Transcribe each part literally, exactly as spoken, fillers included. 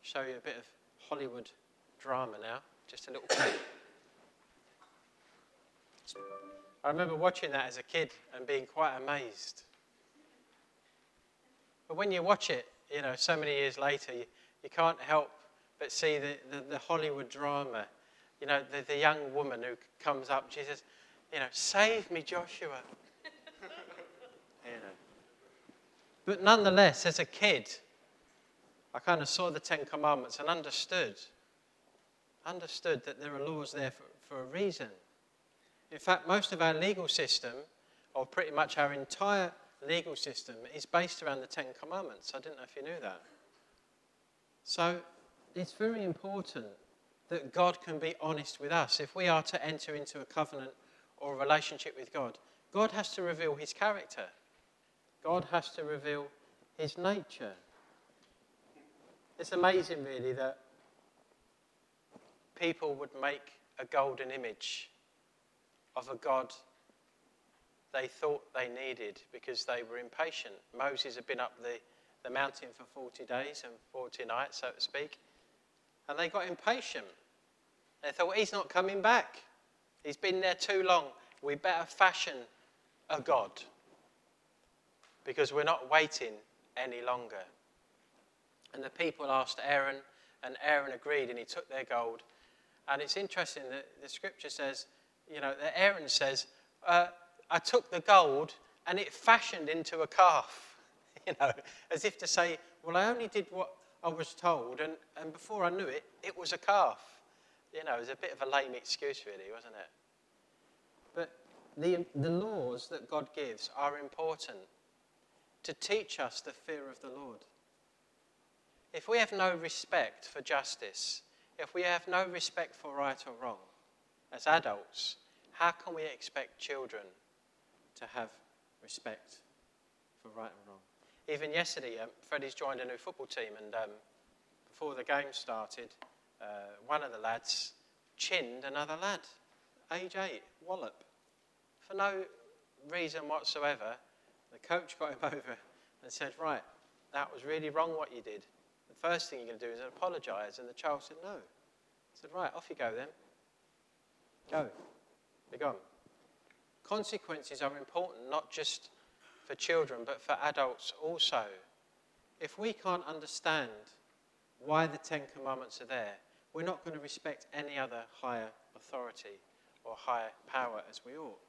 show you a bit of Hollywood drama now, just a little clip. I remember watching that as a kid and being quite amazed. But when you watch it, you know, so many years later, you, you can't help but see the, the, the Hollywood drama. You know, the, the young woman who comes up, she says, you know, save me, Joshua. You know. But nonetheless, as a kid, I kind of saw the Ten Commandments and understood, understood that there are laws there for, for a reason. In fact, most of our legal system, or pretty much our entire legal system, is based around the Ten Commandments. I didn't know if you knew that. So it's very important that God can be honest with us. If we are to enter into a covenant or a relationship with God, God has to reveal his character. God has to reveal his nature. It's amazing, really, that people would make a golden image of a God they thought they needed because they were impatient. Moses had been up the, the mountain for forty days and forty nights, so to speak, and they got impatient. They thought, he's not coming back. He's been there too long. We better fashion a God because we're not waiting any longer. And the people asked Aaron, and Aaron agreed, and he took their gold. And it's interesting that the scripture says, you know, that Aaron says, uh, I took the gold and it fashioned into a calf. You know, as if to say, well, I only did what I was told, and, and before I knew it, it was a calf. You know, it was a bit of a lame excuse, really, wasn't it? But the, the laws that God gives are important to teach us the fear of the Lord. If we have no respect for justice, if we have no respect for right or wrong, as adults, how can we expect children to have respect for right and wrong? Even yesterday, um, Freddie's joined a new football team, and um, before the game started, uh, one of the lads chinned another lad, age eight, wallop. For no reason whatsoever, the coach got him over and said, right, that was really wrong what you did. The first thing you're going to do is apologise. And the child said, no. I said, right, off you go then. Go. Be gone. Consequences are important, not just for children, but for adults also. If we can't understand why the Ten Commandments are there, we're not going to respect any other higher authority or higher power as we ought.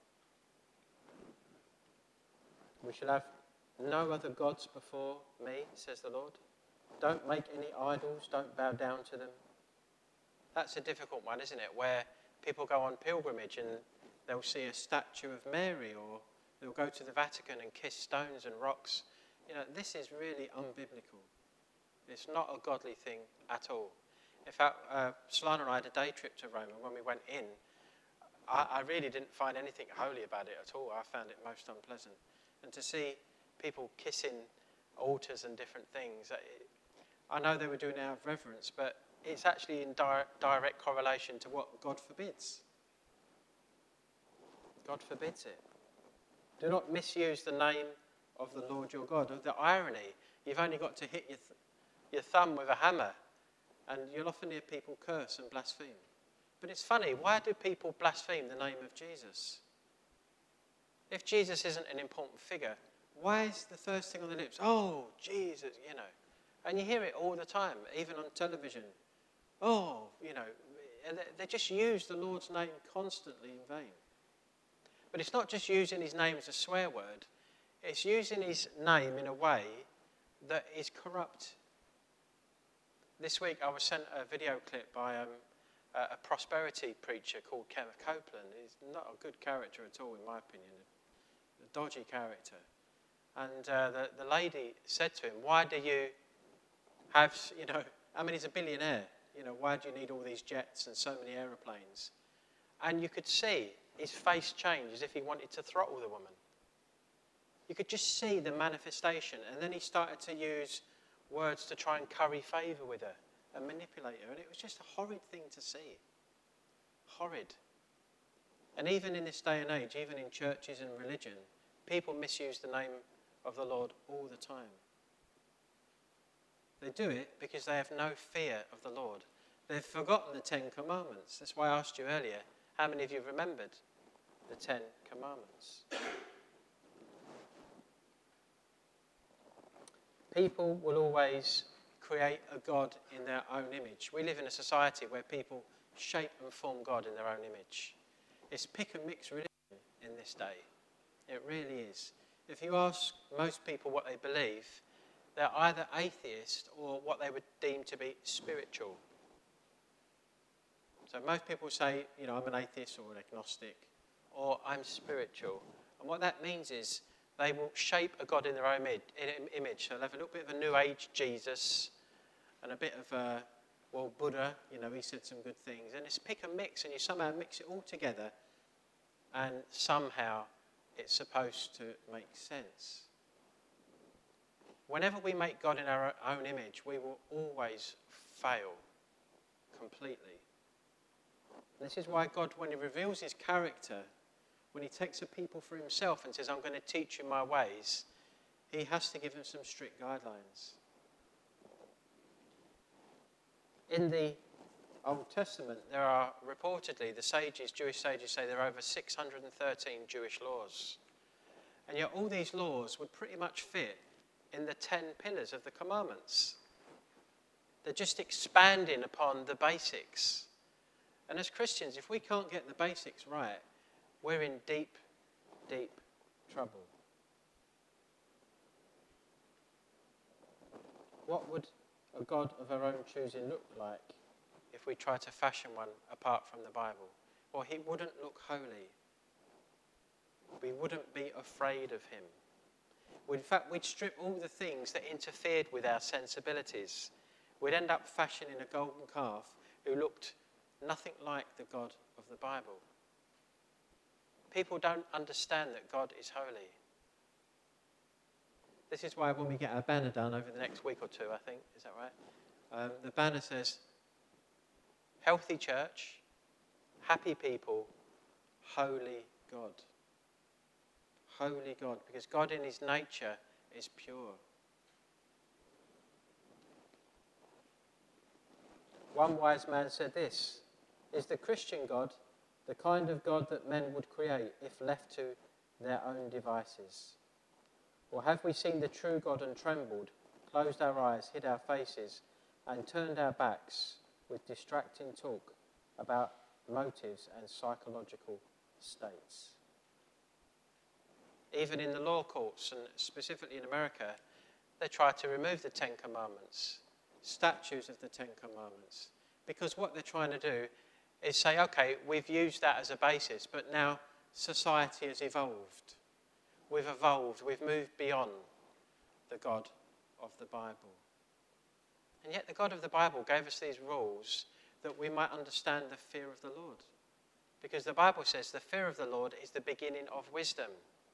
We shall have no other gods before me, says the Lord. Don't make any idols, don't bow down to them. That's a difficult one, isn't it? Where people go on pilgrimage and they'll see a statue of Mary, or they'll go to the Vatican and kiss stones and rocks. You know, this is really unbiblical. It's not a godly thing at all. In fact, uh, Solana and I had a day trip to Rome, and when we went in, I, I really didn't find anything holy about it at all. I found it most unpleasant. And to see people kissing altars and different things, it, I know they were doing it out of reverence, but it's actually in di- direct correlation to what God forbids. God forbids it. Do not misuse the name of the Lord your God. The irony, you've only got to hit your, th- your thumb with a hammer, and you'll often hear people curse and blaspheme. But it's funny, why do people blaspheme the name of Jesus? If Jesus isn't an important figure, why is the first thing on the lips, oh, Jesus, you know? And you hear it all the time, even on television. Oh, you know, they just use the Lord's name constantly in vain. But it's not just using his name as a swear word. It's using his name in a way that is corrupt. This week I was sent a video clip by um, a prosperity preacher called Kenneth Copeland. He's not a good character at all, in my opinion. A dodgy character. And uh, the, the lady said to him, why do you have, you know, I mean, he's a billionaire. You know, why do you need all these jets and so many aeroplanes? And you could see his face change as if he wanted to throttle the woman. You could just see the manifestation. And then he started to use words to try and curry favour with her and manipulate her. And it was just a horrid thing to see. Horrid. And even in this day and age, even in churches and religion, people misuse the name of the Lord all the time. They do it because they have no fear of the Lord. They've forgotten the Ten Commandments. That's why I asked you earlier, how many of you have remembered the Ten Commandments? People will always create a God in their own image. We live in a society where people shape and form God in their own image. It's pick and mix religion in this day. It really is. If you ask most people what they believe, they're either atheist or what they would deem to be spiritual. So most people say, you know, I'm an atheist or an agnostic, or I'm spiritual. And what that means is they will shape a God in their own image. So they'll have a little bit of a New Age Jesus and a bit of a, well, Buddha, you know, he said some good things. And it's pick and mix, and you somehow mix it all together, and somehow it's supposed to make sense. Whenever we make God in our own image, we will always fail completely. This is why God, when he reveals his character, when he takes a people for himself and says, I'm going to teach you my ways, he has to give them some strict guidelines. In the Old Testament, there are reportedly, the sages, Jewish sages say there are over six hundred thirteen Jewish laws. And yet all these laws would pretty much fit in the ten pillars of the commandments. They're just expanding upon the basics. And as Christians, if we can't get the basics right, we're in deep, deep trouble. What would a God of our own choosing look like if we try to fashion one apart from the Bible? Well, he wouldn't look holy. We wouldn't be afraid of him. In fact, we'd strip all the things that interfered with our sensibilities. We'd end up fashioning a golden calf who looked nothing like the God of the Bible. People don't understand that God is holy. This is why when we get our banner done over the next week or two, I think, is that right? Um, the banner says, healthy church, happy people, holy God. Holy God, because God in his nature is pure. One wise man said this, is the Christian God the kind of God that men would create if left to their own devices? Or have we seen the true God and trembled, closed our eyes, hid our faces, and turned our backs with distracting talk about motives and psychological states? Even in the law courts, and specifically in America, they try to remove the Ten Commandments, statues of the Ten Commandments, because what they're trying to do is say, okay, we've used that as a basis, but now society has evolved. We've evolved, we've moved beyond the God of the Bible. And yet the God of the Bible gave us these rules that we might understand the fear of the Lord. Because the Bible says the fear of the Lord is the beginning of wisdom.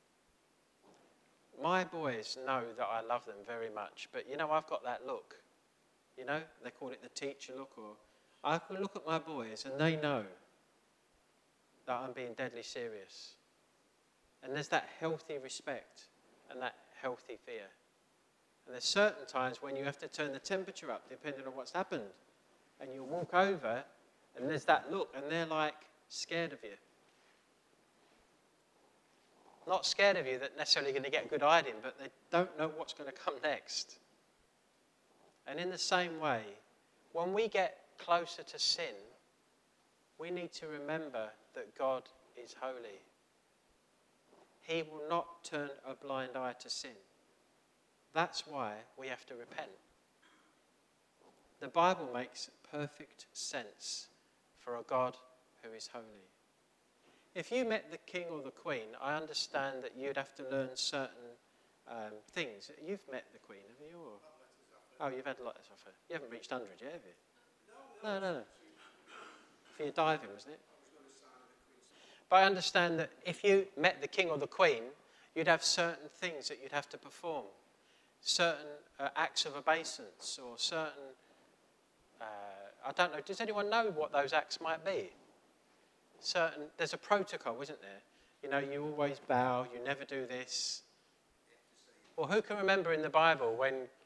My boys know that I love them very much, but you know, I've got that look. You know, they call it the teacher look, or I can look at my boys and they know that I'm being deadly serious. And there's that healthy respect and that healthy fear. And there's certain times when you have to turn the temperature up depending on what's happened. And you walk over and there's that look and they're like scared of you. Not scared of you that necessarily going to get a good hiding, but they don't know what's going to come next. And in the same way, when we get closer to sin, we need to remember that God is holy. He will not turn a blind eye to sin. That's why we have to repent. The Bible makes perfect sense for a God who is holy. If you met the king or the queen, I understand that you'd have to learn certain um, things. You've met the queen, have you? Or? Oh, you've had letters off her. You haven't reached one hundred yet, have you? No, no, no. For your diving, wasn't it? But I understand that if you met the king or the queen, you'd have certain things that you'd have to perform. Certain uh, acts of obeisance or certain, uh, I don't know, does anyone know what those acts might be? Certain, there's a protocol, isn't there? You know, you always bow, you never do this. Well, who can remember in the Bible when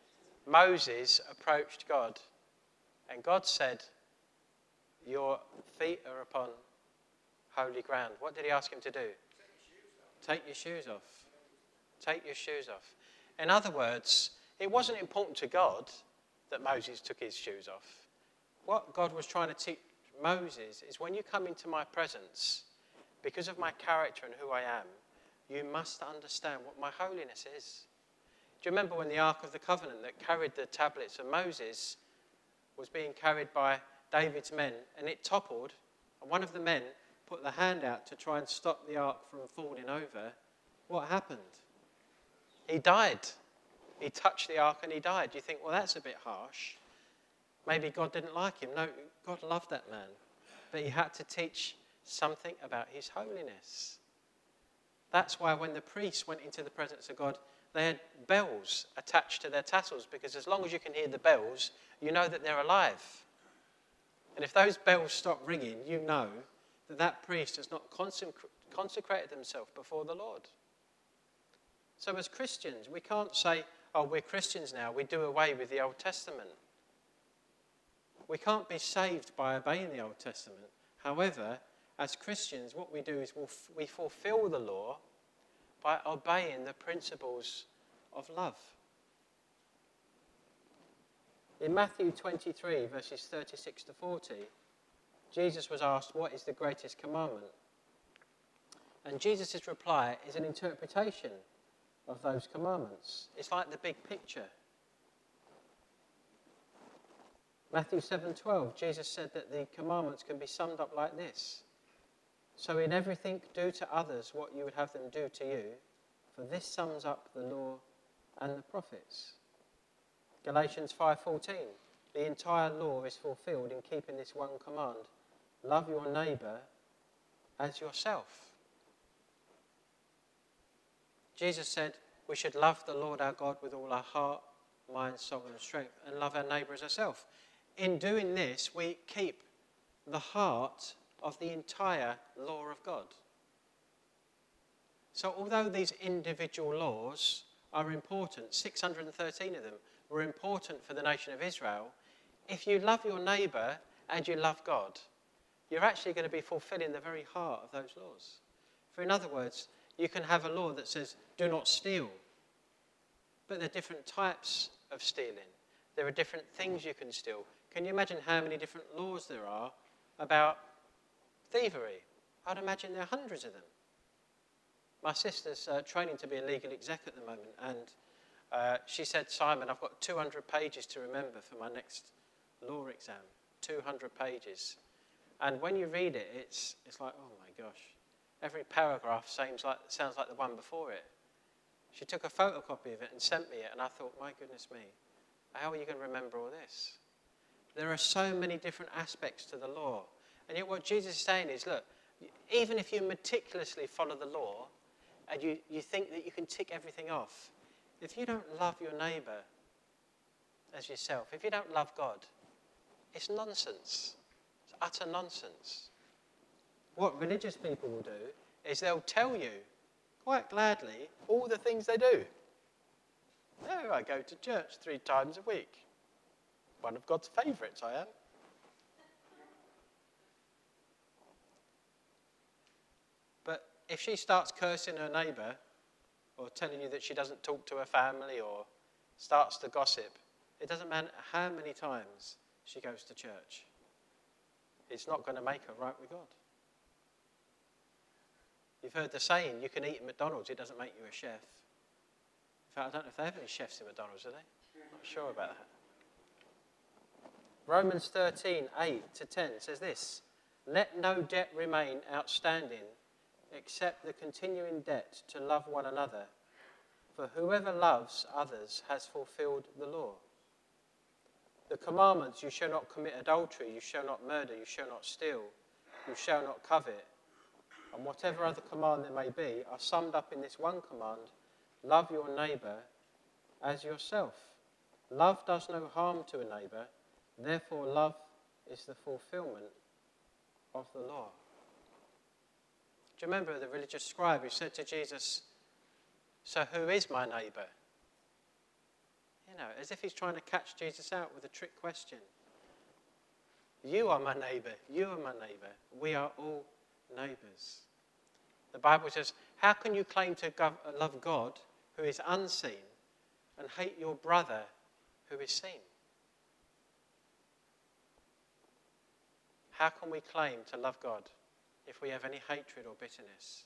Moses approached God, and God said, your feet are upon holy ground. What did he ask him to do? Take your shoes off. Take your shoes off. In other words, it wasn't important to God that Moses took his shoes off. What God was trying to teach Moses is, when you come into my presence, because of my character and who I am, you must understand what my holiness is. Do you remember when the Ark of the Covenant that carried the tablets of Moses was being carried by David's men, and it toppled, and one of the men put the hand out to try and stop the ark from falling over? What happened? He died. He touched the ark and he died. You think, well, that's a bit harsh. Maybe God didn't like him. No, God loved that man. But he had to teach something about his holiness. That's why when the priests went into the presence of God, they had bells attached to their tassels, because as long as you can hear the bells, you know that they're alive. And if those bells stop ringing, you know that that priest has not consecra- consecrated himself before the Lord. So as Christians, we can't say, oh, we're Christians now, we do away with the Old Testament. We can't be saved by obeying the Old Testament. However, as Christians, what we do is we'll f- we fulfill the law by obeying the principles of love. In Matthew twenty-three, verses thirty-six to forty, Jesus was asked, what is the greatest commandment? And Jesus' reply is an interpretation of those commandments. It's like the big picture. Matthew seven twelve, Jesus said that the commandments can be summed up like this. So in everything, do to others what you would have them do to you, for this sums up the law and the prophets. Galatians five fourteen, the entire law is fulfilled in keeping this one command: love your neighbour as yourself. Jesus said we should love the Lord our God with all our heart, mind, soul and strength, and love our neighbour as ourselves. In doing this, we keep the heart of the entire law of God. So although these individual laws are important, six hundred thirteen of them were important for the nation of Israel, if you love your neighbour and you love God, you're actually going to be fulfilling the very heart of those laws. For in other words, you can have a law that says, do not steal. But there are different types of stealing. There are different things you can steal. Can you imagine how many different laws there are about thievery? I'd imagine there are hundreds of them. My sister's uh, training to be a legal exec at the moment, and uh, she said, Simon, I've got two hundred pages to remember for my next law exam. two hundred pages. And when you read it, it's it's like, oh my gosh. Every paragraph sounds like, sounds like the one before it. She took a photocopy of it and sent me it, and I thought, my goodness me, how are you going to remember all this? There are so many different aspects to the law. And yet what Jesus is saying is, look, even if you meticulously follow the law and you, you think that you can tick everything off, if you don't love your neighbour as yourself, if you don't love God, it's nonsense. It's utter nonsense. What religious people will do is they'll tell you, quite gladly, all the things they do. Oh, I go to church three times a week. One of God's favourites, I am. But if she starts cursing her neighbour, or telling you that she doesn't talk to her family, or starts to gossip, it doesn't matter how many times she goes to church. It's not going to make her right with God. You've heard the saying, you can eat at McDonald's, it doesn't make you a chef. In fact, I don't know if they have any chefs in McDonald's, do they? I'm not sure about that. Romans thirteen, eight to ten says this: let no debt remain outstanding except the continuing debt to love one another. For whoever loves others has fulfilled the law. The commandments, you shall not commit adultery, you shall not murder, you shall not steal, you shall not covet, and whatever other command there may be, are summed up in this one command: love your neighbour as yourself. Love does no harm to a neighbour, therefore love is the fulfilment of the law. Do you remember the religious scribe who said to Jesus, so who is my neighbour? You know, as if he's trying to catch Jesus out with a trick question. You are my neighbour. You are my neighbour. We are all neighbours. The Bible says, how can you claim to love God who is unseen and hate your brother who is seen? How can we claim to love God if we have any hatred or bitterness?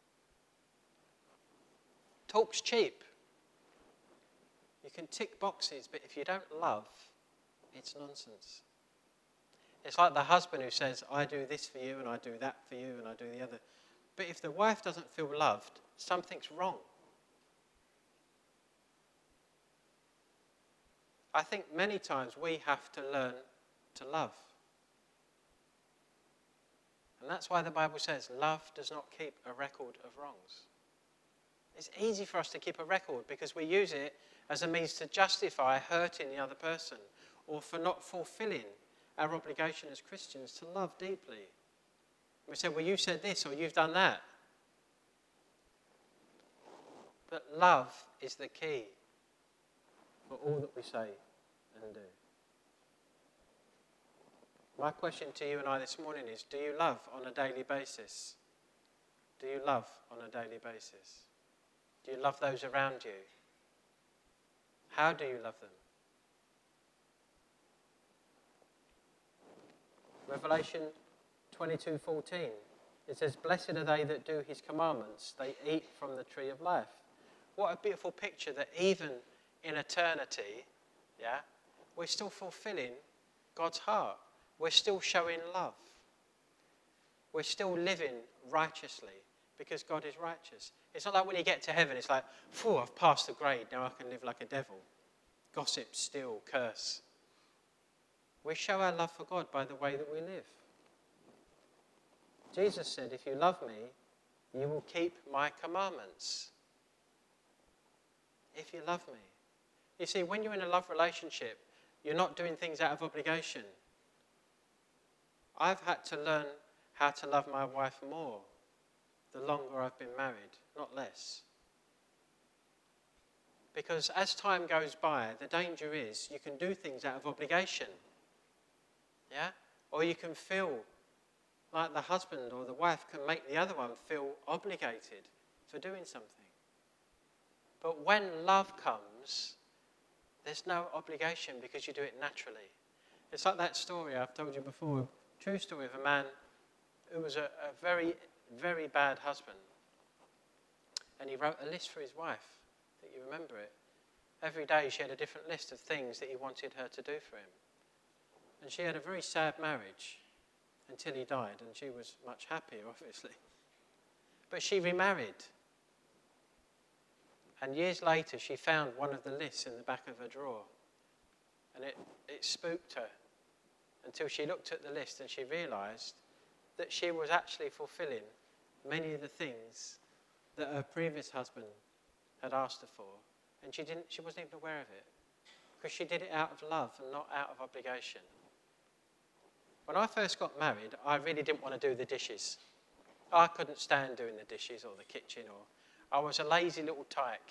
Talk's cheap. You can tick boxes, but if you don't love, it's nonsense. It's like the husband who says, I do this for you, and I do that for you, and I do the other. But if the wife doesn't feel loved, something's wrong. I think many times we have to learn to love. And that's why the Bible says, love does not keep a record of wrongs. It's easy for us to keep a record because we use it as a means to justify hurting the other person or for not fulfilling our obligation as Christians to love deeply. We say, well, you said this or you've done that. But love is the key for all that we say and do. My question to you and I this morning is, do you love on a daily basis? Do you love on a daily basis? Do you love those around you? How do you love them? Revelation twenty-two fourteen, it says, blessed are they that do his commandments. They eat from the tree of life. What a beautiful picture that even in eternity, yeah, we're still fulfilling God's heart. We're still showing love. We're still living righteously because God is righteous. It's not like when you get to heaven, it's like, phew, I've passed the grade, now I can live like a devil. Gossip, steal, curse. We show our love for God by the way that we live. Jesus said, if you love me, you will keep my commandments. If you love me. You see, when you're in a love relationship, you're not doing things out of obligation. I've had to learn how to love my wife more the longer I've been married, not less. Because as time goes by, the danger is you can do things out of obligation. Yeah? Or you can feel like the husband or the wife can make the other one feel obligated for doing something. But when love comes, there's no obligation because you do it naturally. It's like that story I've told you before, true story of a man who was a, a very, very bad husband. And he wrote a list for his wife. I think you remember it. Every day she had a different list of things that he wanted her to do for him. And she had a very sad marriage until he died, and she was much happier, obviously. But she remarried. And years later, she found one of the lists in the back of her drawer. And it, it spooked her until she looked at the list and she realised that she was actually fulfilling many of the things that her previous husband had asked her for. And she didn't. She wasn't even aware of it. Because she did it out of love and not out of obligation. When I first got married, I really didn't want to do the dishes. I couldn't stand doing the dishes or the kitchen, or I was a lazy little tyke.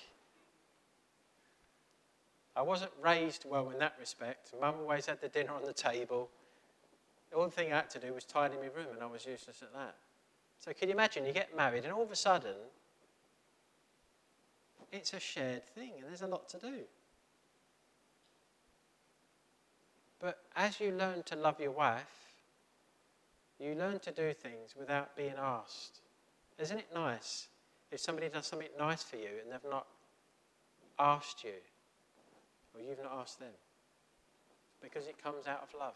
I wasn't raised well in that respect. Mum always had the dinner on the table. The only thing I had to do was tidy my room, and I was useless at that. So can you imagine, you get married, and all of a sudden, it's a shared thing, and there's a lot to do. But as you learn to love your wife, you learn to do things without being asked. Isn't it nice if somebody does something nice for you and they've not asked you, or you've not asked them? Because it comes out of love.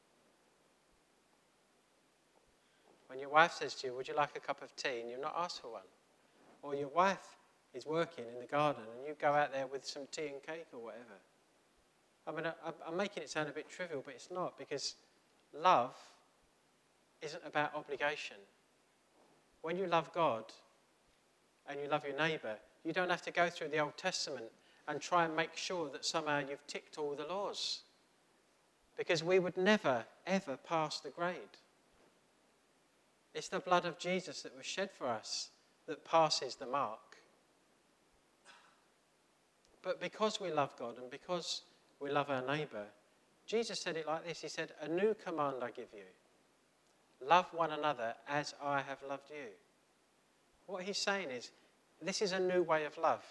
When your wife says to you, would you like a cup of tea, and you've not asked for one? Or your wife is working in the garden and you go out there with some tea and cake or whatever. I mean, I, I'm making it sound a bit trivial, but it's not, because love isn't about obligation. When you love God and you love your neighbour, you don't have to go through the Old Testament and try and make sure that somehow you've ticked all the laws. Because we would never, ever pass the grade. It's the blood of Jesus that was shed for us that passes the mark. But because we love God and because we love our neighbour, Jesus said it like this. He said, a new command I give you. Love one another as I have loved you. What he's saying is, this is a new way of love.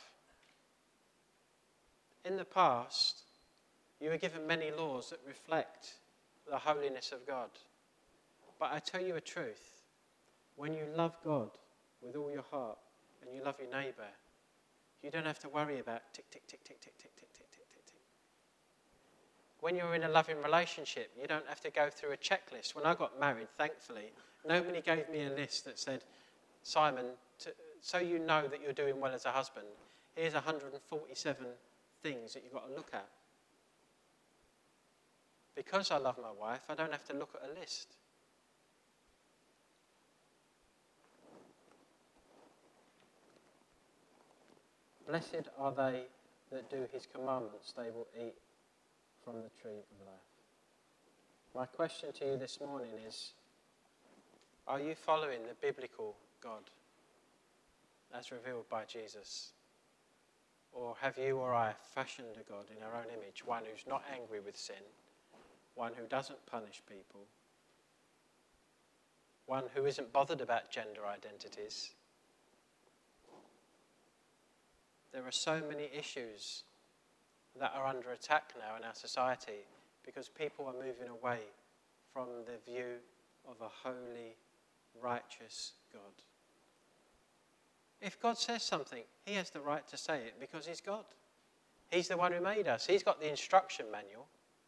In the past, you were given many laws that reflect the holiness of God. But I tell you a truth. When you love God with all your heart and you love your neighbour, you don't have to worry about tick, tick, tick, tick, tick, tick, tick, tick, tick, tick, tick. When you're in a loving relationship, you don't have to go through a checklist. When I got married, thankfully, nobody gave me a list that said, Simon, to, so you know that you're doing well as a husband, here's one hundred forty-seven things that you've got to look at. Because I love my wife, I don't have to look at a list. Blessed are they that do his commandments, they will eat from the tree of life. My question to you this morning is, are you following the biblical God as revealed by Jesus? Or have you or I fashioned a God in our own image, one who's not angry with sin, one who doesn't punish people, one who isn't bothered about gender identities? There are so many issues that are under attack now in our society because people are moving away from the view of a holy, righteous God. If God says something, he has the right to say it because he's God. He's the one who made us. He's got the instruction manual.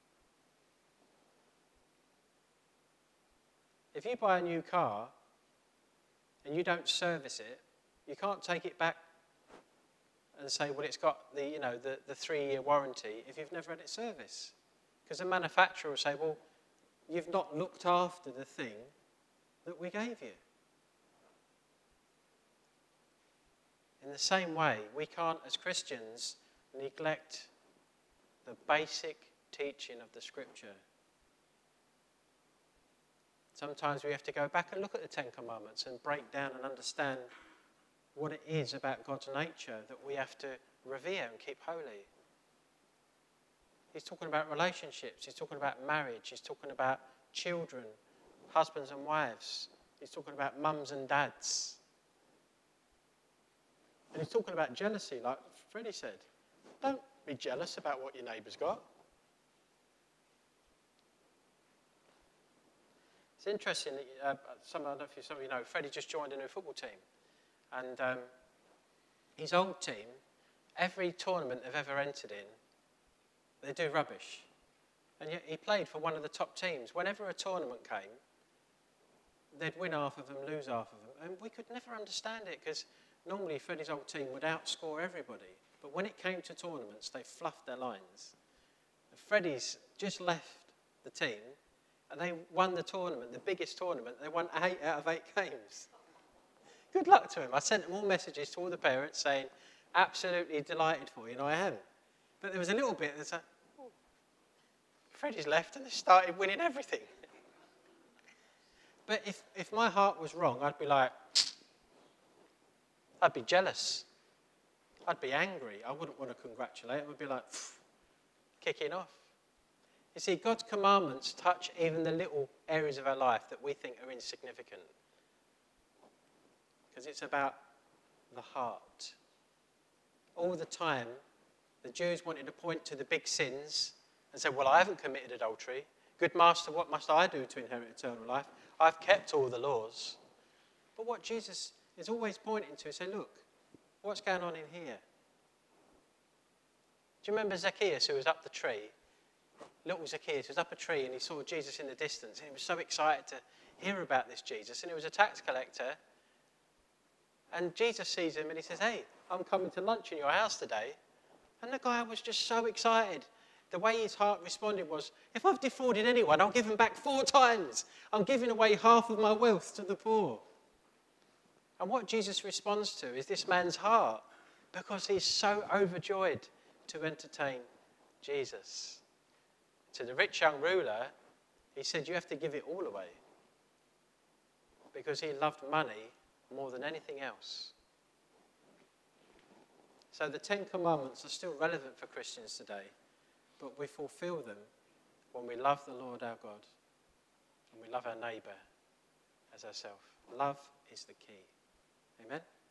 If you buy a new car and you don't service it, you can't take it back and say, well, it's got the, you know, the, the three-year warranty if you've never had it serviced. Because the manufacturer will say, well, you've not looked after the thing that we gave you. In the same way, we can't, as Christians, neglect the basic teaching of the Scripture. Sometimes we have to go back and look at the Ten Commandments and break down and understand what it is about God's nature that we have to revere and keep holy. He's talking about relationships. He's talking about marriage. He's talking about children, husbands and wives. He's talking about mums and dads. And he's talking about jealousy, like Freddie said. Don't be jealous about what your neighbour's got. It's interesting that uh, some, I don't know if some of you know, Freddie just joined a new football team. And um, his old team, every tournament they've ever entered in, they do rubbish. And yet he played for one of the top teams. Whenever a tournament came, they'd win half of them, lose half of them. And we could never understand it because normally Freddie's old team would outscore everybody. But when it came to tournaments, they fluffed their lines. And Freddie's just left the team and they won the tournament, the biggest tournament. They won eight out of eight games. Good luck to him. I sent them all messages to all the parents saying, absolutely delighted for you, and I am. But there was a little bit that's like, oh, Freddie's left and they started winning everything. But if, if my heart was wrong, I'd be like, I'd be jealous. I'd be angry. I wouldn't want to congratulate him. I'd be like, kicking off. You see, God's commandments touch even the little areas of our life that we think are insignificant. Because it's about the heart. All the time, the Jews wanted to point to the big sins and say, well, I haven't committed adultery. Good master, what must I do to inherit eternal life? I've kept all the laws. But what Jesus is always pointing to is say, look, what's going on in here? Do you remember Zacchaeus who was up the tree? Little Zacchaeus was up a tree and he saw Jesus in the distance and he was so excited to hear about this Jesus. And he was a tax collector. And Jesus sees him and he says, hey, I'm coming to lunch in your house today. And the guy was just so excited. The way his heart responded was, if I've defrauded anyone, I'll give him back four times. I'm giving away half of my wealth to the poor. And what Jesus responds to is this man's heart, because he's so overjoyed to entertain Jesus. To the rich young ruler, he said, you have to give it all away. Because he loved money more than anything else. So the Ten Commandments are still relevant for Christians today, but we fulfill them when we love the Lord our God and we love our neighbour as ourselves. Love is the key. Amen?